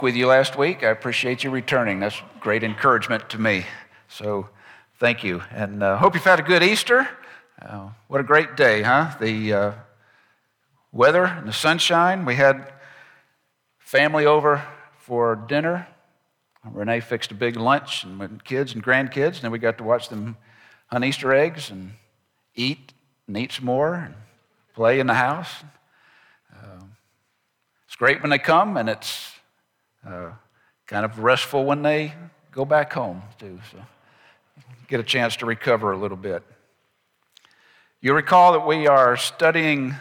with you last week. I appreciate you returning. That's great encouragement to me. So thank you. And hope you've had a good Easter. What a great day, huh? The weather and the sunshine. We had family over for dinner. Renee fixed a big lunch and with kids and grandkids. And then we got to watch them hunt Easter eggs and eat some more and play in the house. It's great when they come, and it's kind of restful when they go back home, too. So get a chance to recover a little bit. You'll recall that we are studying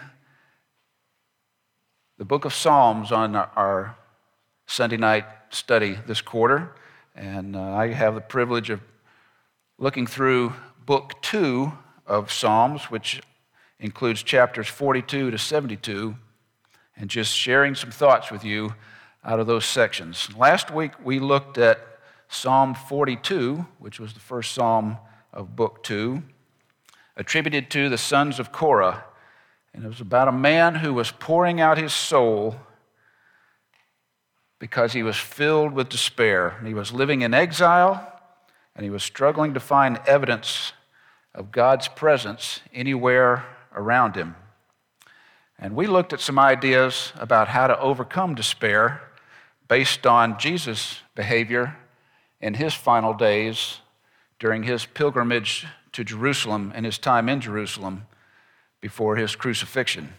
the book of Psalms on our Sunday night study this quarter, and I have the privilege of looking through book 2 of Psalms, which includes chapters 42 to 72, and just sharing some thoughts with you out of those sections. Last week we looked at Psalm 42, which was the first psalm of book 2, attributed to the sons of Korah, and it was about a man who was pouring out his soul because he was filled with despair. He was living in exile, and he was struggling to find evidence of God's presence anywhere around him. And we looked at some ideas about how to overcome despair based on Jesus' behavior in his final days during his pilgrimage to Jerusalem and his time in Jerusalem before his crucifixion.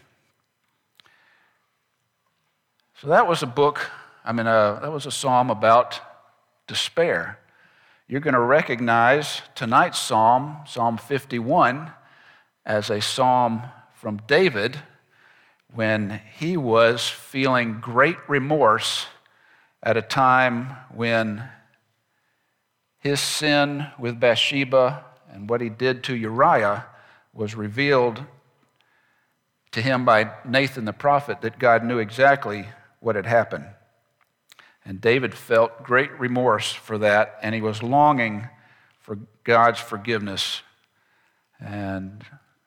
So that was that was a psalm about despair. You're going to recognize tonight's psalm, Psalm 51, as a psalm from David when he was feeling great remorse at a time when his sin with Bathsheba and what he did to Uriah was revealed to him by Nathan the prophet, that God knew exactly what had happened. And David felt great remorse for that, and he was longing for God's forgiveness. And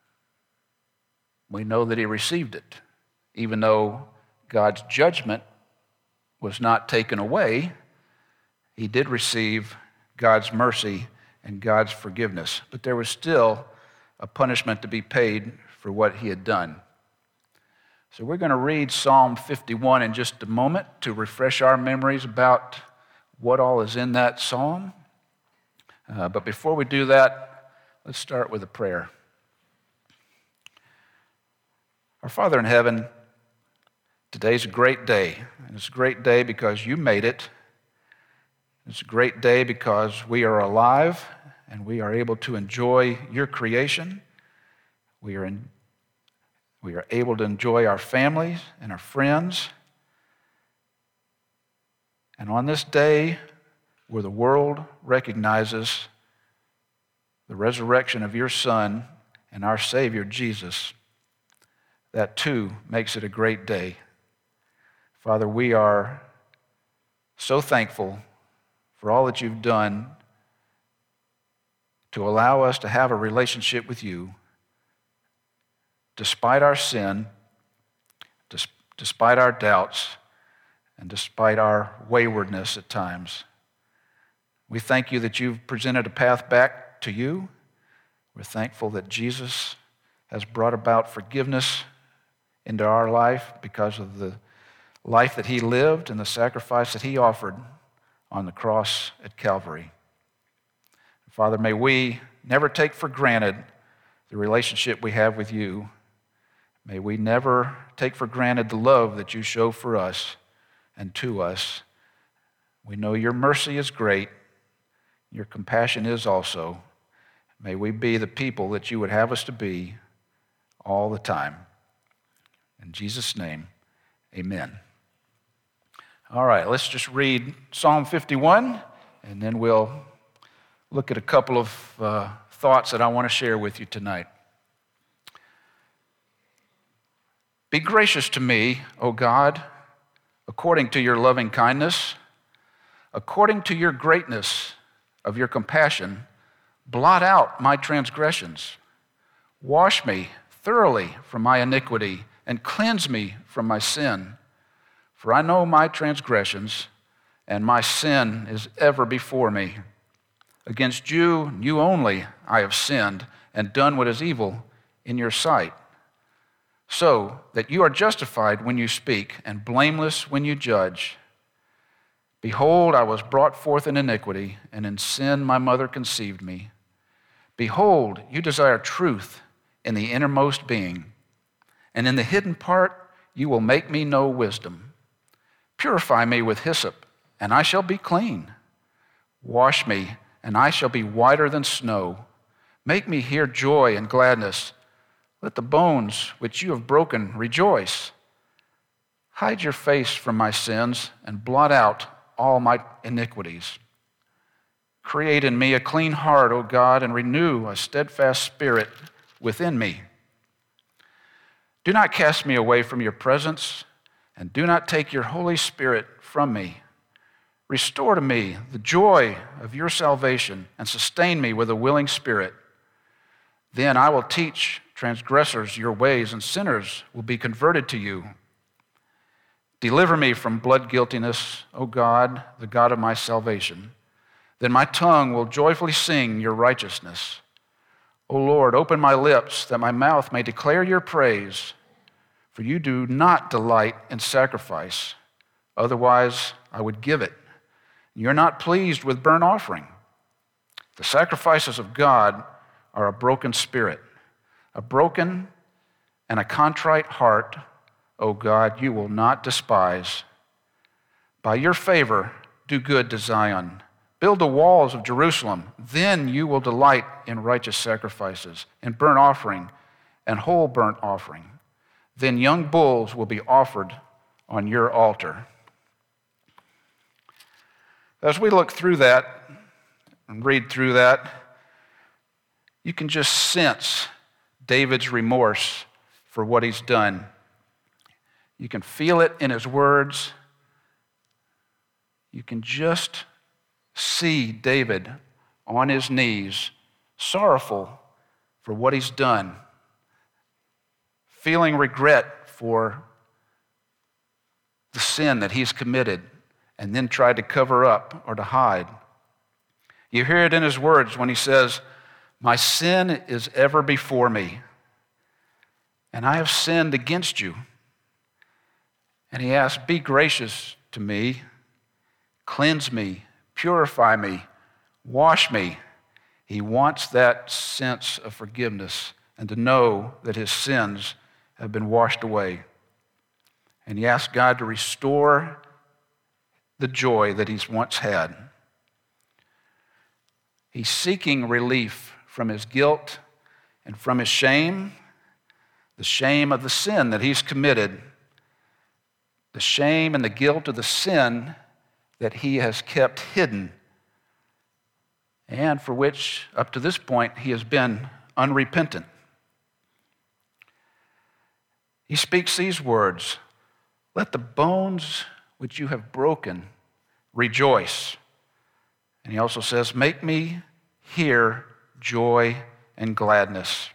we know that he received it. Even though God's judgment was not taken away, he did receive God's mercy and God's forgiveness. But there was still a punishment to be paid for what he had done. So we're going to read Psalm 51 in just a moment to refresh our memories about what all is in that psalm. But before we do that, let's start with a prayer. Our Father in heaven, today's a great day. And it's a great day because you made it. It's a great day because we are alive and we are able to enjoy your creation. We are able to enjoy our families and our friends. And on this day, where the world recognizes the resurrection of your Son and our Savior, Jesus, that too makes it a great day. Father, we are so thankful for all that you've done to allow us to have a relationship with you despite our sin, despite our doubts, and despite our waywardness at times. We thank you that you've presented a path back to you. We're thankful that Jesus has brought about forgiveness into our life because of the life that he lived and the sacrifice that he offered on the cross at Calvary. Father, may we never take for granted the relationship we have with you. May we never take for granted the love that you show for us and to us. We know your mercy is great. Your compassion is also. May we be the people that you would have us to be all the time. In Jesus' name, amen. All right, let's just read Psalm 51, and then we'll look at a couple of thoughts that I want to share with you tonight. Be gracious to me, O God, according to your loving kindness, according to your greatness of your compassion, blot out my transgressions. Wash me thoroughly from my iniquity and cleanse me from my sin. For I know my transgressions, and my sin is ever before me. Against you, you only, I have sinned and done what is evil in your sight, so that you are justified when you speak and blameless when you judge. Behold, I was brought forth in iniquity, and in sin my mother conceived me. Behold, you desire truth in the innermost being, and in the hidden part you will make me know wisdom. Purify me with hyssop, and I shall be clean. Wash me, and I shall be whiter than snow. Make me hear joy and gladness. Let the bones which you have broken rejoice. Hide your face from my sins and blot out all my iniquities. Create in me a clean heart, O God, and renew a steadfast spirit within me. Do not cast me away from your presence, and do not take your Holy Spirit from me. Restore to me the joy of your salvation, and sustain me with a willing spirit. Then I will teach transgressors your ways, and sinners will be converted to you. Deliver me from blood guiltiness, O God, the God of my salvation. Then my tongue will joyfully sing your righteousness. O Lord, open my lips, that my mouth may declare your praise. For you do not delight in sacrifice, otherwise I would give it. You're not pleased with burnt offering. The sacrifices of God are a broken spirit, a broken and a contrite heart, O God, you will not despise. By your favor, do good to Zion. Build the walls of Jerusalem. Then you will delight in righteous sacrifices, in burnt offering and whole burnt offering. Then young bulls will be offered on your altar. As we look through that and read through that, you can just sense David's remorse for what he's done. You can feel it in his words. You can just see David on his knees, sorrowful for what he's done, feeling regret for the sin that he's committed and then tried to cover up or to hide. You hear it in his words when he says, "My sin is ever before me, and I have sinned against you." And he asks, "Be gracious to me, cleanse me, purify me, wash me." He wants that sense of forgiveness and to know that his sins have been washed away. And he asks God to restore the joy that he's once had. He's seeking relief from his guilt and from his shame, the shame of the sin that he's committed, the shame and the guilt of the sin that he has kept hidden, and for which, up to this point, he has been unrepentant. He speaks these words, "Let the bones which you have broken rejoice." And he also says, "Make me hear joy and gladness."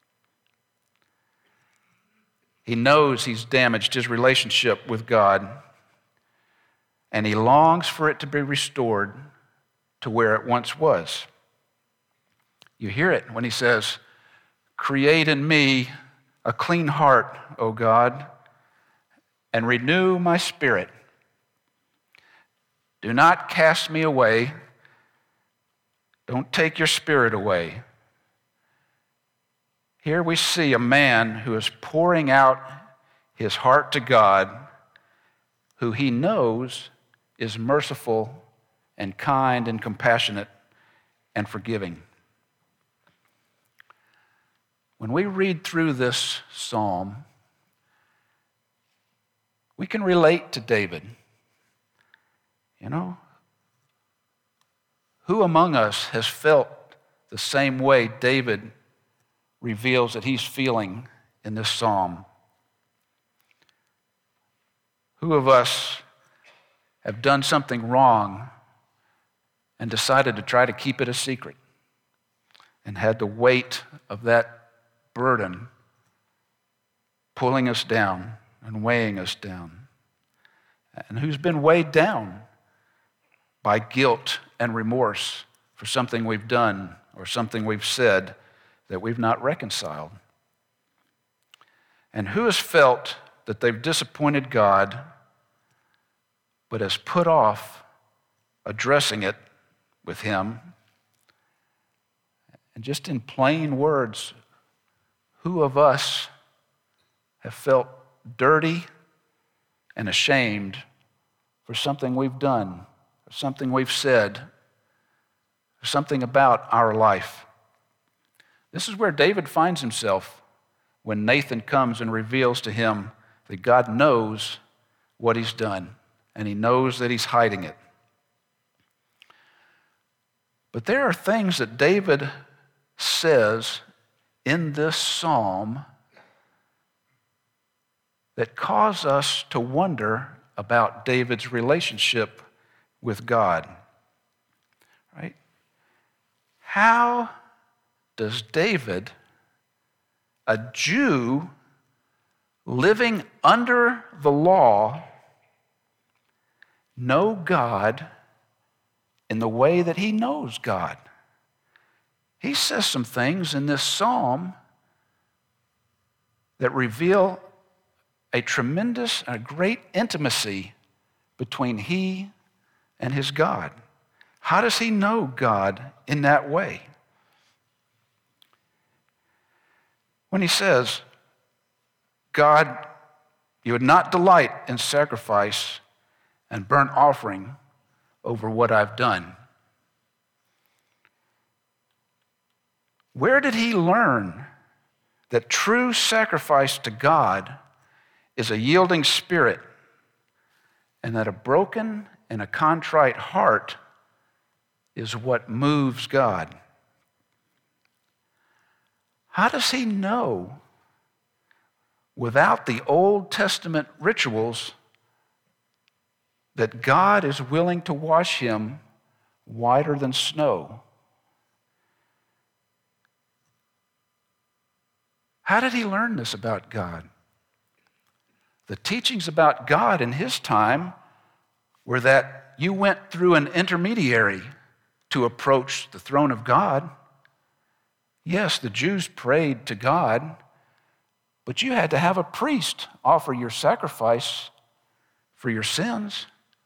He knows he's damaged his relationship with God, and he longs for it to be restored to where it once was. You hear it when he says, "Create in me a clean heart, O God, and renew my spirit. Do not cast me away. Don't take your spirit away." Here we see a man who is pouring out his heart to God, who he knows is merciful and kind and compassionate and forgiving. When we read through this psalm, we can relate to David. You know, who among us has felt the same way David reveals that he's feeling in this psalm? Who of us have done something wrong and decided to try to keep it a secret and had the weight of that burden pulling us down and weighing us down? And who's been weighed down by guilt and remorse for something we've done or something we've said that we've not reconciled? And who has felt that they've disappointed God but has put off addressing it with Him? And just in plain words, who of us have felt dirty and ashamed for something we've done, or something we've said, or something about our life? This is where David finds himself when Nathan comes and reveals to him that God knows what he's done, and he knows that he's hiding it. But there are things that David says in this psalm that cause us to wonder about David's relationship with God. Right? How does David, a Jew living under the law, know God in the way that he knows God? He says some things in this psalm that reveal a tremendous and a great intimacy between he and his God. How does he know God in that way? When he says, God, you would not delight in sacrifice and burnt offering over what I've done. Where did he learn that true sacrifice to God is a yielding spirit, and that a broken and a contrite heart is what moves God? How does he know, without the Old Testament rituals, that God is willing to wash him whiter than snow? How did he learn this about God? The teachings about God in his time were that you went through an intermediary to approach the throne of God. Yes, the Jews prayed to God, but you had to have a priest offer your sacrifice for your sins.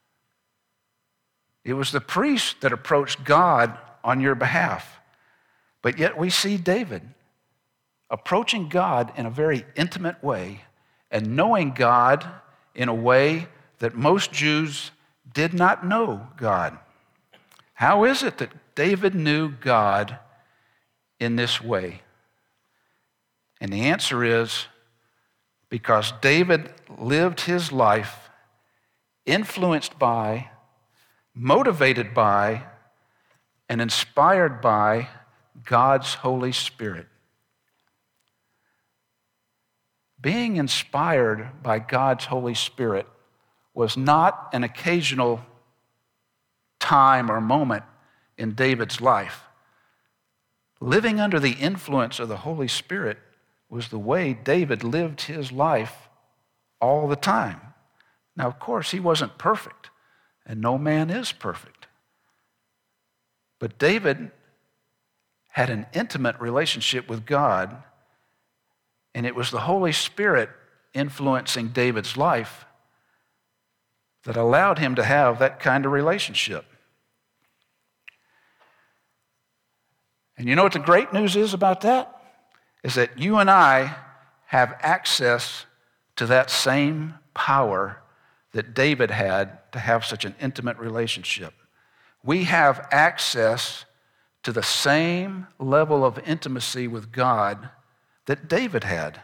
It was the priest that approached God on your behalf. But yet we see David approaching God in a very intimate way and knowing God in a way that most Jews did not know God. How is it that David knew God in this way? And the answer is because David lived his life influenced by, motivated by, and inspired by God's Holy Spirit. Being inspired by God's Holy Spirit was not an occasional time or moment in David's life. Living under the influence of the Holy Spirit was the way David lived his life all the time. Now, of course, he wasn't perfect, and no man is perfect. But David had an intimate relationship with God, and it was the Holy Spirit influencing David's life that allowed him to have that kind of relationship. And you know what the great news is about that? Is that you and I have access to that same power that David had to have such an intimate relationship. We have access to the same level of intimacy with God that David had.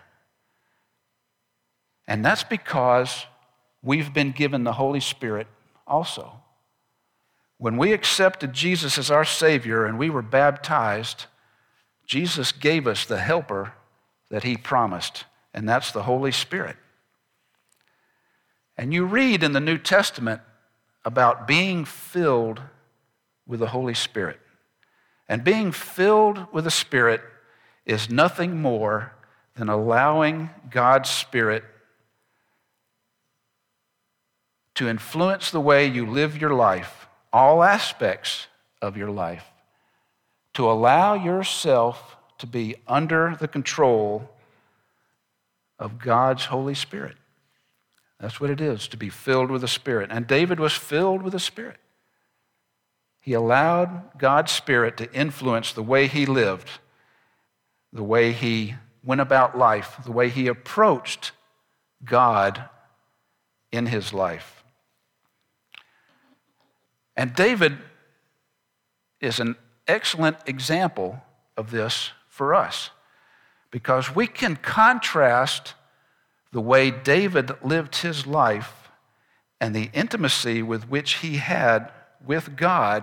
And that's because we've been given the Holy Spirit also. When we accepted Jesus as our Savior and we were baptized, Jesus gave us the helper that he promised, and that's the Holy Spirit. And you read in the New Testament about being filled with the Holy Spirit. And being filled with the Spirit is nothing more than allowing God's Spirit to influence the way you live your life all aspects of your life, to allow yourself to be under the control of God's Holy Spirit. That's what it is, to be filled with the Spirit. And David was filled with the Spirit. He allowed God's Spirit to influence the way he lived, the way he went about life, the way he approached God in his life. And David is an excellent example of this for us, because we can contrast the way David lived his life and the intimacy with which he had with God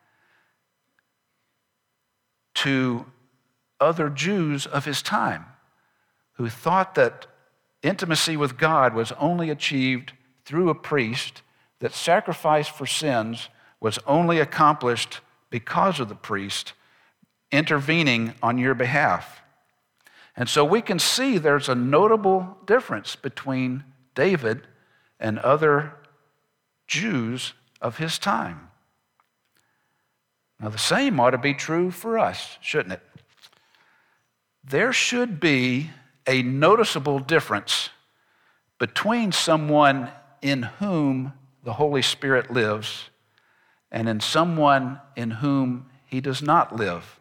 to other Jews of his time who thought that intimacy with God was only achieved through a priest, that sacrifice for sins was only accomplished because of the priest intervening on your behalf. And so we can see there's a notable difference between David and other Jews of his time. Now, the same ought to be true for us, shouldn't it? There should be a noticeable difference between someone in whom the Holy Spirit lives and in someone in whom he does not live.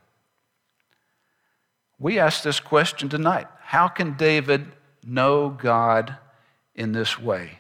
We ask this question tonight. How can David know God in this way?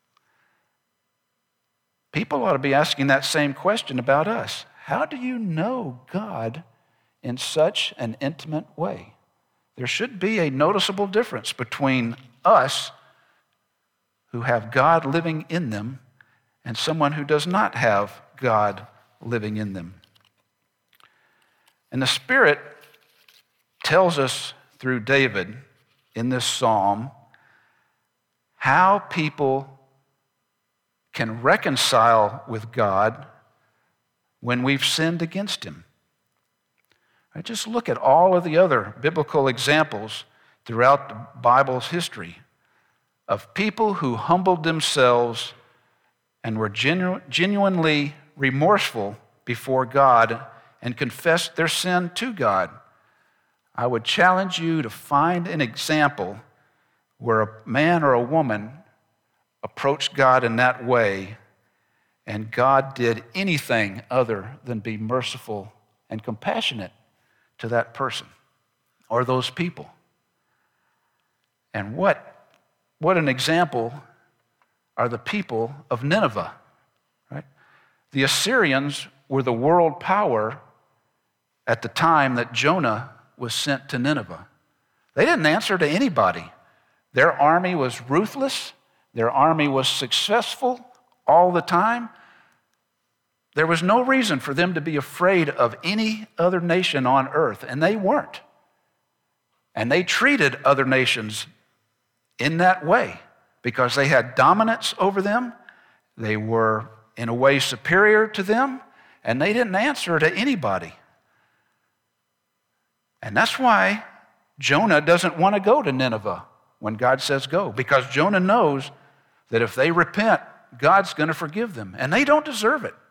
People ought to be asking that same question about us. How do you know God in such an intimate way? There should be a noticeable difference between us who have God living in them and someone who does not have God living in them. And the Spirit tells us through David in this psalm how people can reconcile with God when we've sinned against him. Right, just look at all of the other biblical examples throughout the Bible's history of people who humbled themselves and were genuinely remorseful before God and confessed their sin to God. I would challenge you to find an example where a man or a woman approached God in that way and God did anything other than be merciful and compassionate to that person or those people. And what an example are the people of Nineveh, right? The Assyrians were the world power at the time that Jonah was sent to Nineveh. They didn't answer to anybody. Their army was ruthless. Their army was successful all the time. There was no reason for them to be afraid of any other nation on earth, and they weren't. And they treated other nations in that way because they had dominance over them. They were, in a way, superior to them, and they didn't answer to anybody. And that's why Jonah doesn't want to go to Nineveh when God says go, because Jonah knows that if they repent, God's going to forgive them, and they don't deserve it.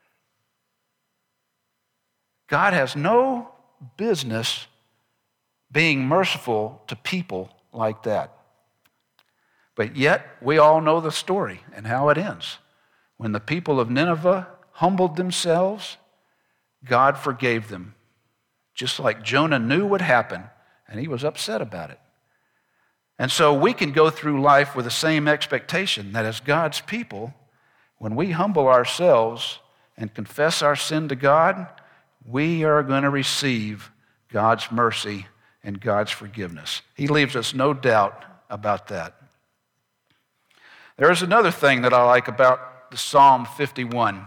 God has no business being merciful to people like that. But yet, we all know the story and how it ends. When the people of Nineveh humbled themselves, God forgave them, just like Jonah knew would happen, and he was upset about it. And so we can go through life with the same expectation that as God's people, when we humble ourselves and confess our sin to God, we are going to receive God's mercy and God's forgiveness. He leaves us no doubt about that. There is another thing that I like about the Psalm 51,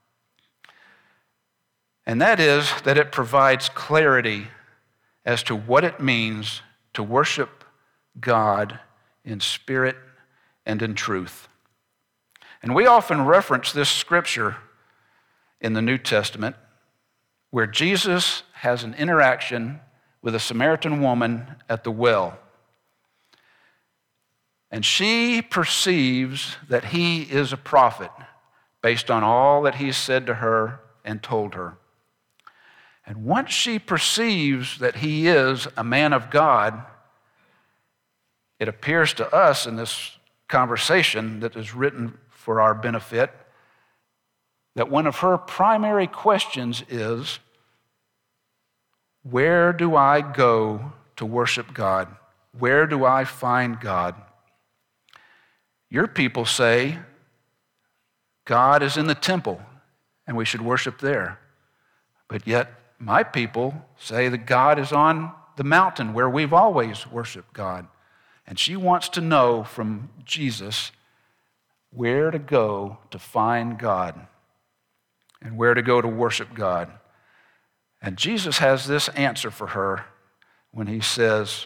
and that is that it provides clarity as to what it means to worship God in spirit and in truth. And we often reference this scripture in the New Testament where Jesus has an interaction with a Samaritan woman at the well. And she perceives that he is a prophet based on all that he's said to her and told her. And once she perceives that he is a man of God, it appears to us in this conversation that is written for our benefit that one of her primary questions is, where do I go to worship God? Where do I find God? Your people say God is in the temple and we should worship there. But yet my people say that God is on the mountain where we've always worshiped God. And she wants to know from Jesus where to go to find God and where to go to worship God. And Jesus has this answer for her when he says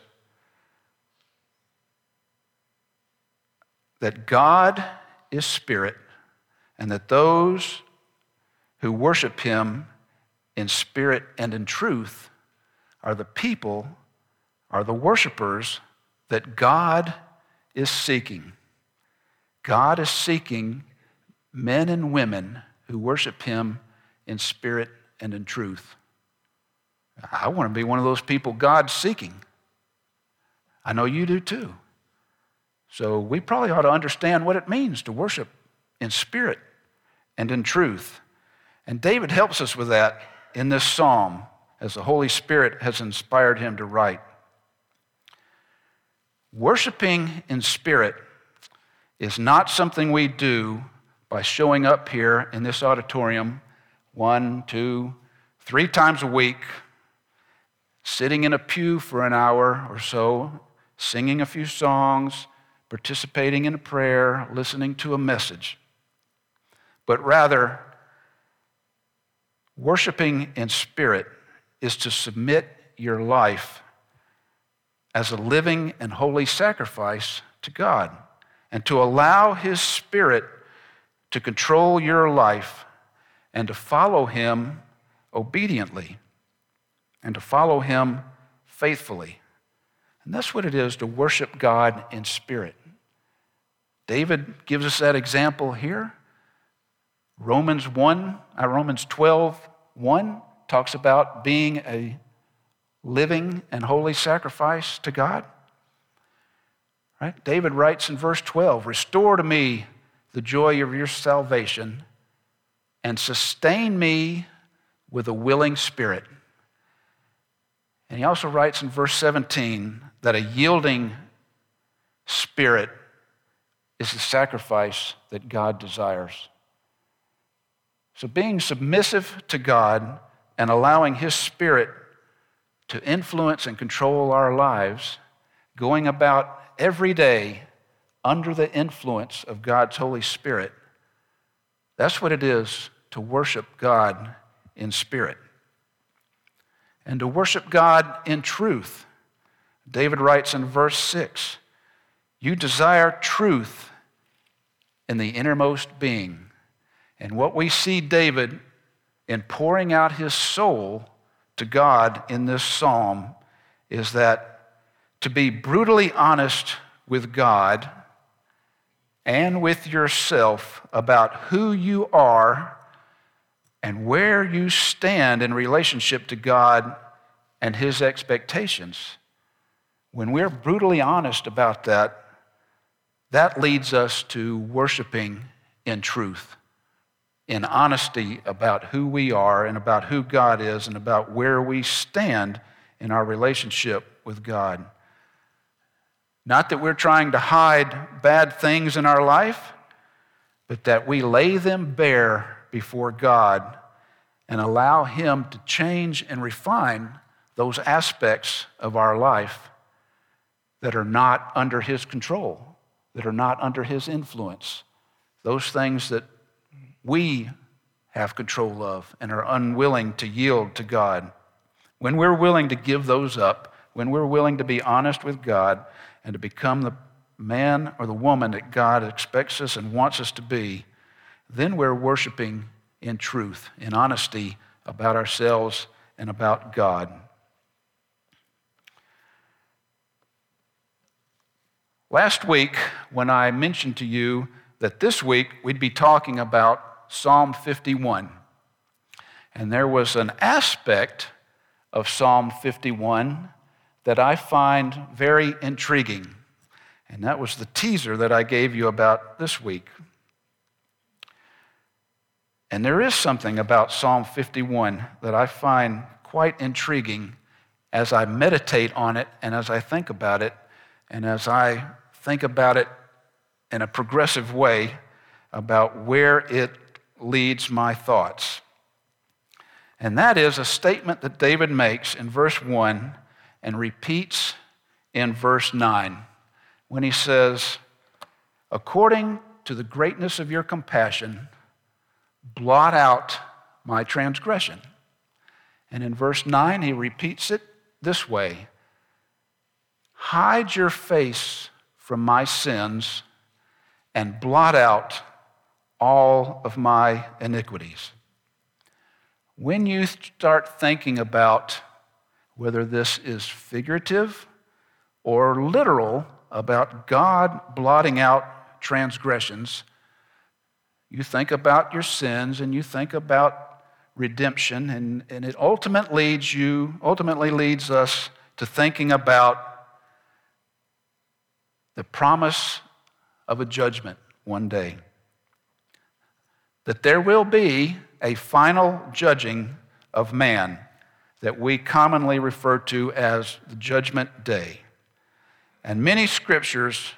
that God is spirit and that those who worship him in spirit and in truth are the people, are the worshipers that God is seeking. God is seeking men and women who worship him in spirit and in truth. I want to be one of those people God's seeking. I know you do too. So we probably ought to understand what it means to worship in spirit and in truth. And David helps us with that in this psalm as the Holy Spirit has inspired him to write. Worshiping in spirit is not something we do by showing up here in this auditorium 1, 2, 3 times a week, sitting in a pew for an hour or so, singing a few songs, participating in a prayer, listening to a message. But rather, worshiping in spirit is to submit your life as a living and holy sacrifice to God and to allow his Spirit to control your life and to follow him obediently and to follow him faithfully. And that's what it is to worship God in spirit. David gives us that example here. Romans 12:1 talks about being a living and holy sacrifice to God. Right? David writes in verse 12, "Restore to me the joy of your salvation and sustain me with a willing spirit." And he also writes in verse 17 that a yielding spirit is the sacrifice that God desires. So being submissive to God and allowing his Spirit to influence and control our lives, going about every day under the influence of God's Holy Spirit, that's what it is to worship God in spirit. And to worship God in truth. David writes in verse 6, "You desire truth in the innermost being." And what we see David in pouring out his soul to God in this psalm is that to be brutally honest with God and with yourself about who you are and where you stand in relationship to God and his expectations. When we're brutally honest about that, that leads us to worshiping in truth, in honesty about who we are and about who God is and about where we stand in our relationship with God. Not that we're trying to hide bad things in our life, but that we lay them bare before God and allow him to change and refine those aspects of our life that are not under his control, that are not under his influence, those things that we have control of and are unwilling to yield to God. When we're willing to give those up, when we're willing to be honest with God and to become the man or the woman that God expects us and wants us to be, then we're worshiping in truth, in honesty about ourselves and about God. Last week, when I mentioned to you that this week we'd be talking about Psalm 51. And there was an aspect of Psalm 51 that I find very intriguing. And that was the teaser that I gave you about this week. And there is something about Psalm 51 that I find quite intriguing as I meditate on it and as I think about it, and as I think about it in a progressive way about where it leads my thoughts. And that is a statement that David makes in verse 1 and repeats in verse 9 when he says, "According to the greatness of your compassion, blot out my transgression." And in verse 9, he repeats it this way, "Hide your face from my sins and blot out all of my iniquities." When you start thinking about whether this is figurative or literal about God blotting out transgressions, you think about your sins and you think about redemption, and it ultimately leads us to thinking about the promise of a judgment one day. That there will be a final judging of man that we commonly refer to as the judgment day. And many scriptures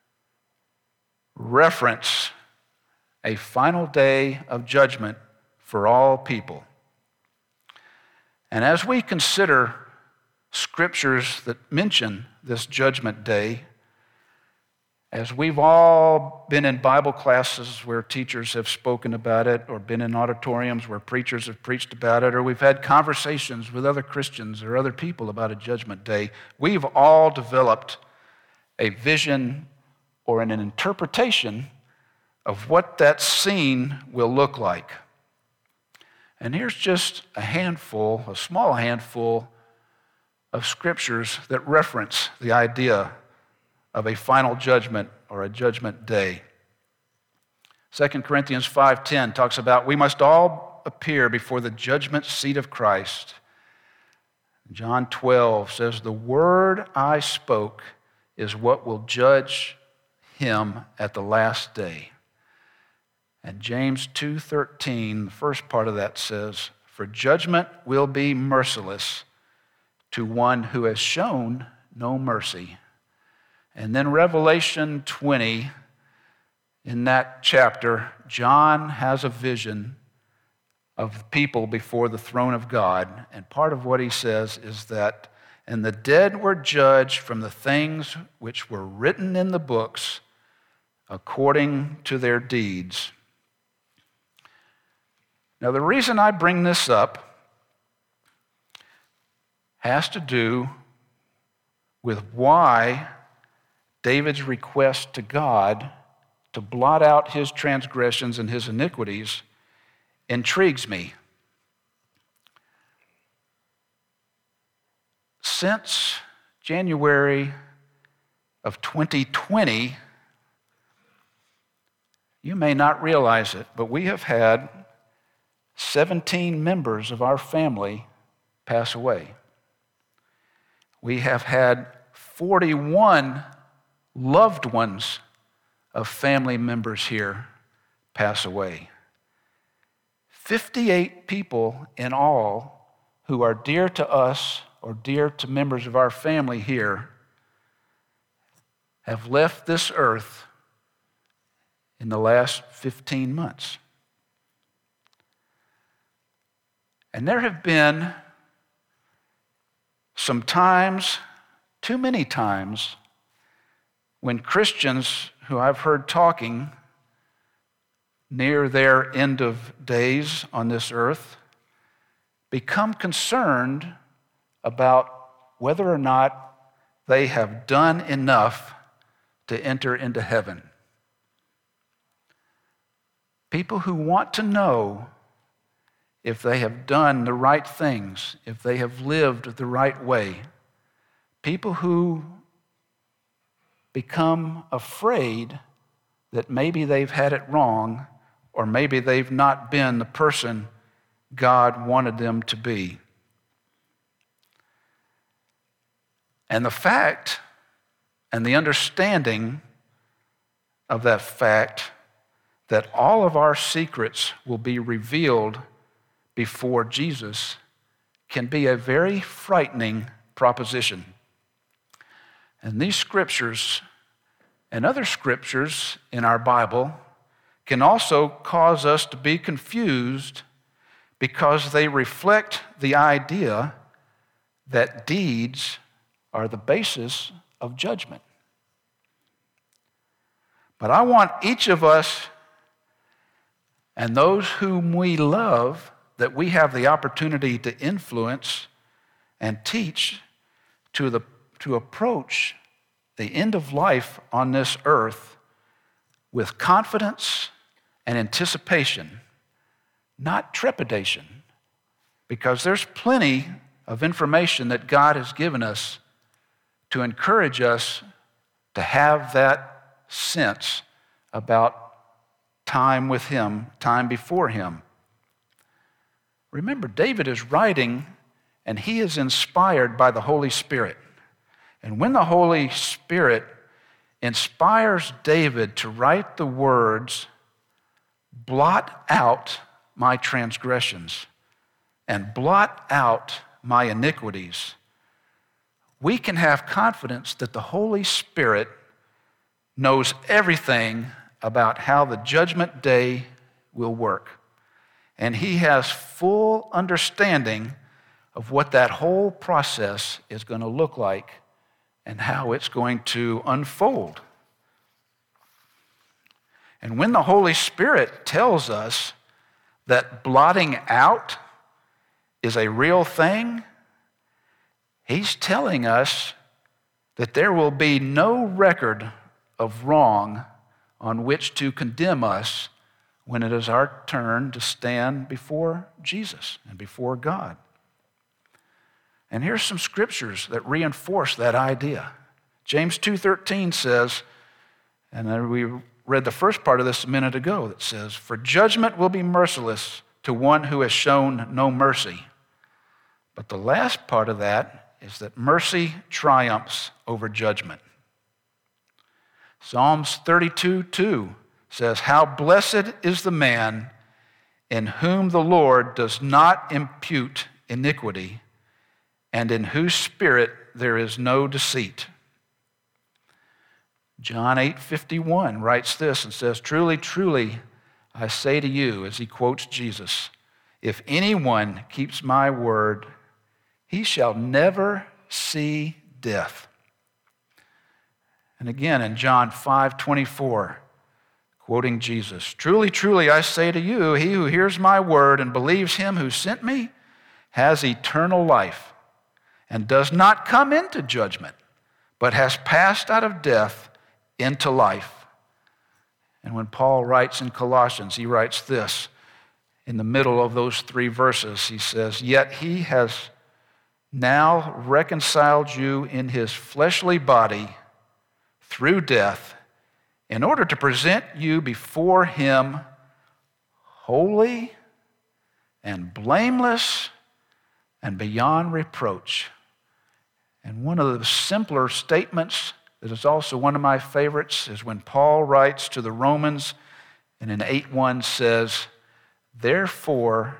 reference a final day of judgment for all people. And as we consider scriptures that mention this judgment day, as we've all been in Bible classes where teachers have spoken about it, or been in auditoriums where preachers have preached about it, or we've had conversations with other Christians or other people about a judgment day, we've all developed a vision or an interpretation of what that scene will look like. And here's just a small handful of scriptures that reference the idea of a final judgment or a judgment day. 2 Corinthians 5:10 talks about we must all appear before the judgment seat of Christ. John 12 says, "The word I spoke is what will judge him at the last day." And James 2:13, the first part of that says, "For judgment will be merciless to one who has shown no mercy." And then Revelation 20, in that chapter, John has a vision of people before the throne of God. And part of what he says is that, "And the dead were judged from the things which were written in the books according to their deeds." Now, the reason I bring this up has to do with why David's request to God to blot out his transgressions and his iniquities intrigues me. Since January of 2020, you may not realize it, but we have had 17 members of our family pass away. We have had 41 loved ones of family members here pass away. 58 people in all who are dear to us or dear to members of our family here have left this earth in the last 15 months. And there have been some times, too many times, when Christians who I've heard talking near their end of days on this earth become concerned about whether or not they have done enough to enter into heaven. People who want to know if they have done the right things, if they have lived the right way. People who become afraid that maybe they've had it wrong or maybe they've not been the person God wanted them to be. And the fact and the understanding of that fact that all of our secrets will be revealed before Jesus can be a very frightening proposition. And these scriptures and other scriptures in our Bible can also cause us to be confused because they reflect the idea that deeds are the basis of judgment. But I want each of us and those whom we love, that we have the opportunity to influence and teach, to approach the end of life on this earth with confidence and anticipation, not trepidation, because there's plenty of information that God has given us to encourage us to have that sense about time with Him, time before Him. Remember, David is writing, and he is inspired by the Holy Spirit. And when the Holy Spirit inspires David to write the words, "Blot out my transgressions and blot out my iniquities," we can have confidence that the Holy Spirit knows everything about how the judgment day will work. And He has full understanding of what that whole process is going to look like and how it's going to unfold. And when the Holy Spirit tells us that blotting out is a real thing, He's telling us that there will be no record of wrong on which to condemn us when it is our turn to stand before Jesus and before God. And here's some scriptures that reinforce that idea. James 2:13 says, and we read the first part of this a minute ago, that says, "For judgment will be merciless to one who has shown no mercy." But the last part of that is that mercy triumphs over judgment. Psalms 32:2 says, "How blessed is the man in whom the Lord does not impute iniquity, and in whose spirit there is no deceit." John 8:51 writes this and says, "Truly, truly, I say to you," as he quotes Jesus, "if anyone keeps my word, he shall never see death." And again in John 5:24, quoting Jesus, "Truly, truly, I say to you, he who hears my word and believes Him who sent me has eternal life and does not come into judgment, but has passed out of death into life." And when Paul writes in Colossians, he writes this in the middle of those 3 verses. He says, "Yet He has now reconciled you in His fleshly body through death, in order to present you before Him holy and blameless and beyond reproach." And one of the simpler statements that is also one of my favorites is when Paul writes to the Romans and in 8:1 says, "Therefore,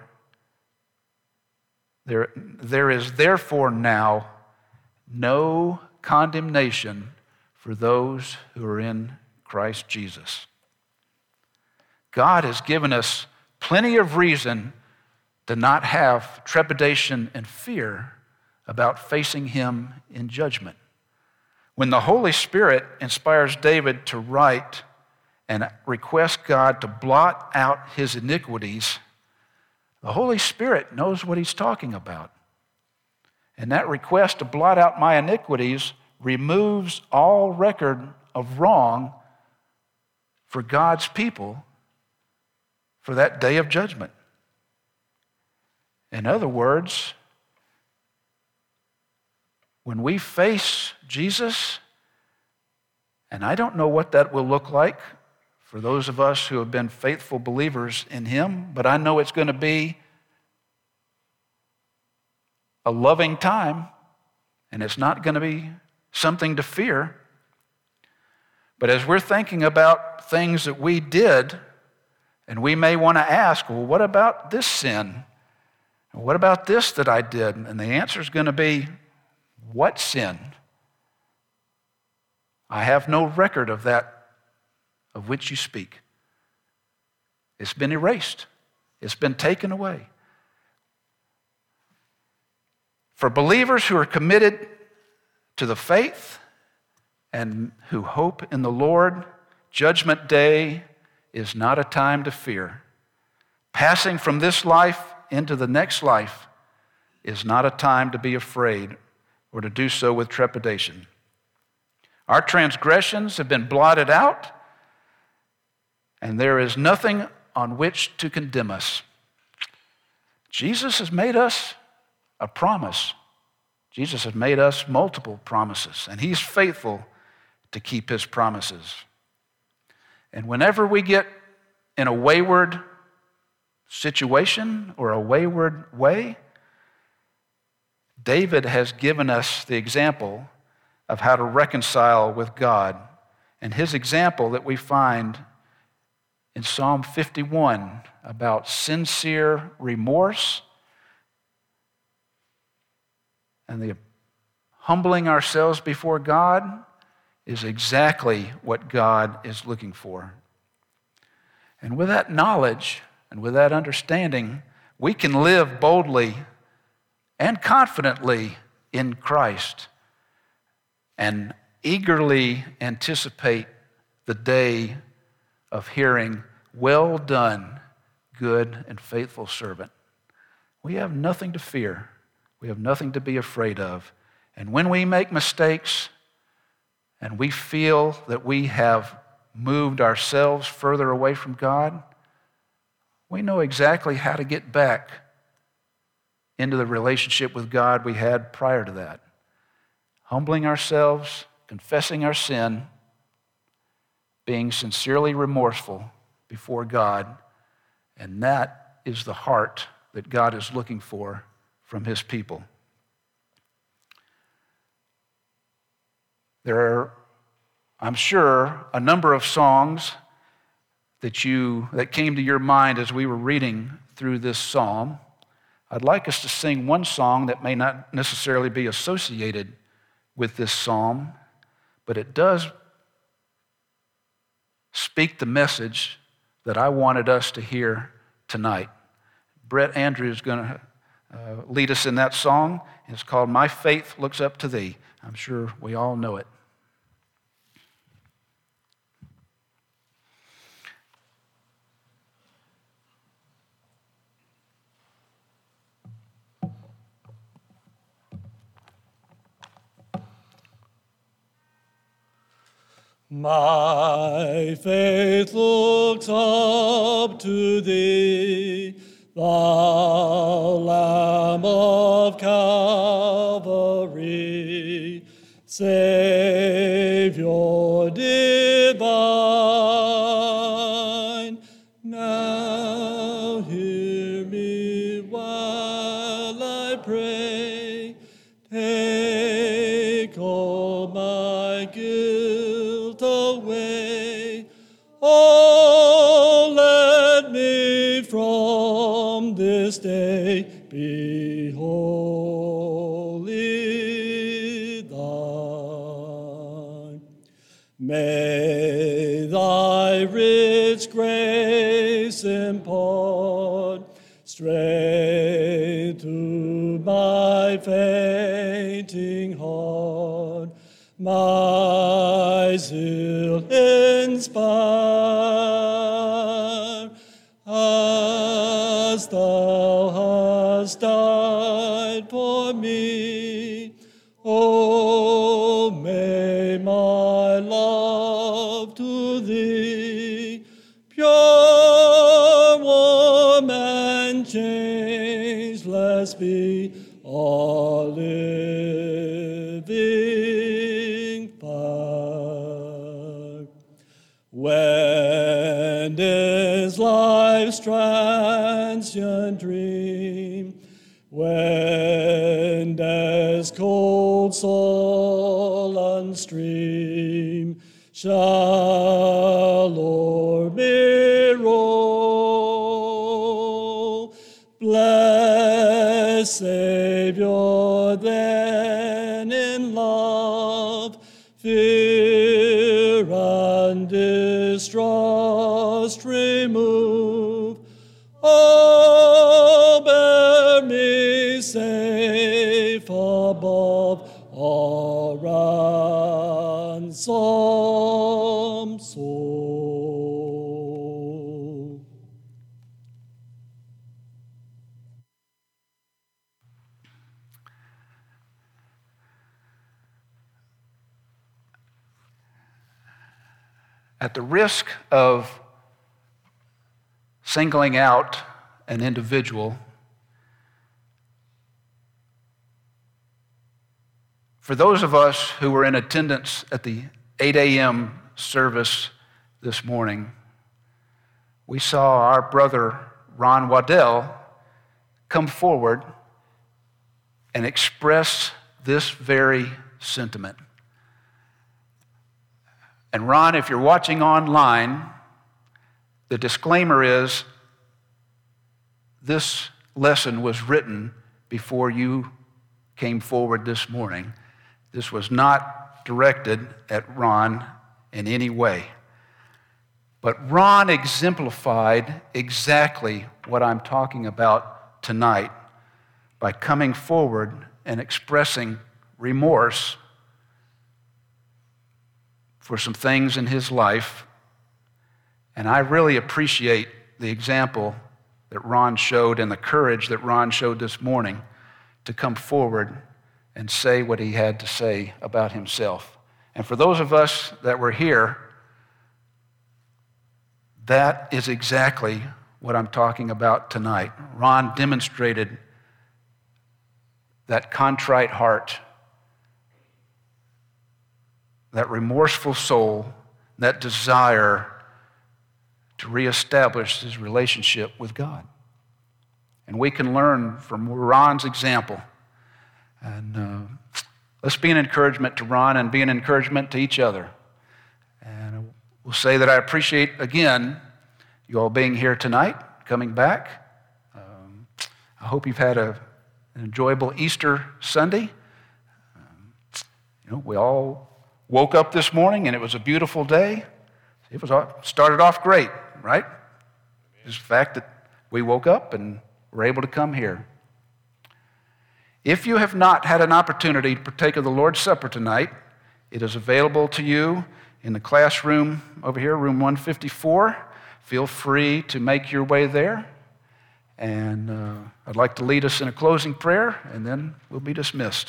there is therefore now no condemnation for those who are in Christ Jesus." God has given us plenty of reason to not have trepidation and fear about facing Him in judgment. When the Holy Spirit inspires David to write and request God to blot out his iniquities, the Holy Spirit knows what He's talking about. And that request to blot out my iniquities removes all record of wrong for God's people for that day of judgment. In other words, when we face Jesus, and I don't know what that will look like for those of us who have been faithful believers in him, but I know it's going to be a loving time, and it's not going to be something to fear. But as we're thinking about things that we did, and we may want to ask, well, what about this sin? What about this that I did? And the answer is going to be, what sin? I have no record of that of which you speak. It's been erased. It's been taken away. For believers who are committed to the faith and who hope in the Lord, Judgment Day is not a time to fear. Passing from this life into the next life is not a time to be afraid or to do so with trepidation. Our transgressions have been blotted out, and there is nothing on which to condemn us. Jesus has made us a promise. Jesus has made us multiple promises, and he's faithful to keep his promises. And whenever we get in a wayward situation or a wayward way, David has given us the example of how to reconcile with God. And his example that we find in Psalm 51 about sincere remorse and the humbling ourselves before God is exactly what God is looking for. And with that knowledge and with that understanding, we can live boldly and confidently in Christ and eagerly anticipate the day of hearing, "Well done, good and faithful servant." We have nothing to fear. We have nothing to be afraid of. And when we make mistakes and we feel that we have moved ourselves further away from God, we know exactly how to get back into the relationship with God we had prior to that. Humbling ourselves, confessing our sin, being sincerely remorseful before God, and that is the heart that God is looking for from his people. There are, I'm sure, a number of songs that came to your mind as we were reading through this psalm. I'd like us to sing one song that may not necessarily be associated with this psalm, but it does speak the message that I wanted us to hear tonight. Brett Andrews is going to lead us in that song. It's called "My Faith Looks Up to Thee." I'm sure we all know it. My faith looks up to thee, thou Lamb of Calvary, Savior divine. Now hear me while I pray, take all my guilt away. Oh, let me from this day be wholly thine. May thy rich grace impart strength to my fainting heart, my zeal inspire, as thou hast died for me. Oh, may my love to thee, pure, warm, and changeless be, a living fire. When end is life's transient dream, when death's cold sullen stream shall o'er me roll. Blessed Savior, then in love, fear and distrust remove. Oh, bear me safe above our ransom soul. At the risk of singling out an individual, for those of us who were in attendance at the 8 a.m. service this morning, we saw our brother Ron Waddell come forward and express this very sentiment. And Ron, if you're watching online, the disclaimer is this lesson was written before you came forward this morning. This was not directed at Ron in any way. But Ron exemplified exactly what I'm talking about tonight by coming forward and expressing remorse for some things in his life. And I really appreciate the example that Ron showed and the courage that Ron showed this morning to come forward and say what he had to say about himself. And for those of us that were here, that is exactly what I'm talking about tonight. Ron demonstrated that contrite heart, that remorseful soul, that desire to reestablish his relationship with God. And we can learn from Ron's example. And let's be an encouragement to Ron and be an encouragement to each other. And we'll say that I appreciate, again, you all being here tonight, coming back. I hope you've had an enjoyable Easter Sunday. We all woke up this morning and it was a beautiful day. It started off great, right? Just the fact that we woke up and were able to come here. If you have not had an opportunity to partake of the Lord's Supper tonight, it is available to you in the classroom over here, room 154. Feel free to make your way there. And I'd like to lead us in a closing prayer, and then we'll be dismissed.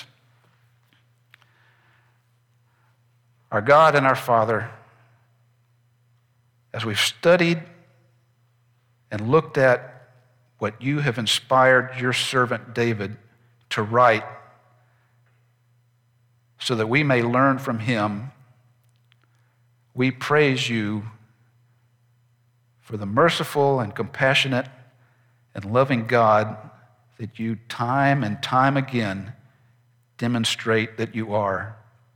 Our God and our Father, as we've studied and looked at what you have inspired your servant David to write so that we may learn from him, we praise you for the merciful and compassionate and loving God that you time and time again demonstrate that you are.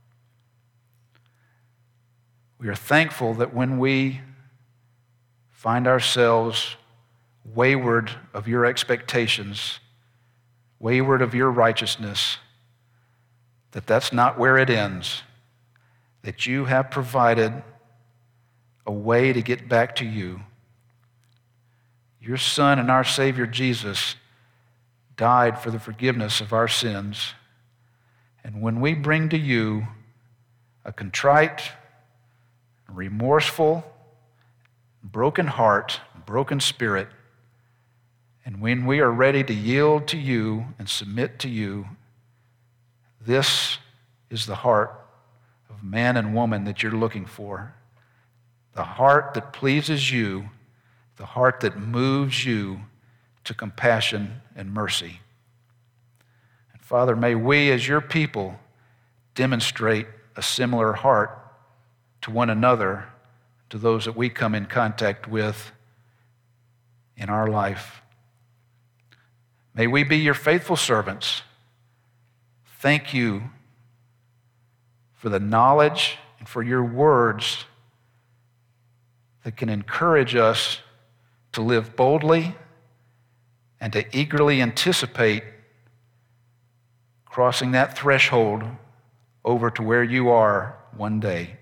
We are thankful that when we find ourselves wayward of your expectations, wayward of your righteousness, that's not where it ends, that you have provided a way to get back to you. Your Son and our Savior Jesus died for the forgiveness of our sins. And when we bring to you a contrite, remorseful, broken heart, broken spirit, and when we are ready to yield to you and submit to you, this is the heart of man and woman that you're looking for. The heart that pleases you, the heart that moves you to compassion and mercy. And Father, may we as your people demonstrate a similar heart to one another, to those that we come in contact with in our life. May we be your faithful servants. Thank you for the knowledge and for your words that can encourage us to live boldly and to eagerly anticipate crossing that threshold over to where you are one day.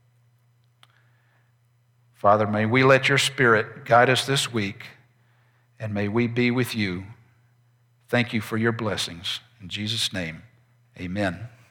Father, may we let your Spirit guide us this week, and may we be with you. Thank you for your blessings. In Jesus' name, amen.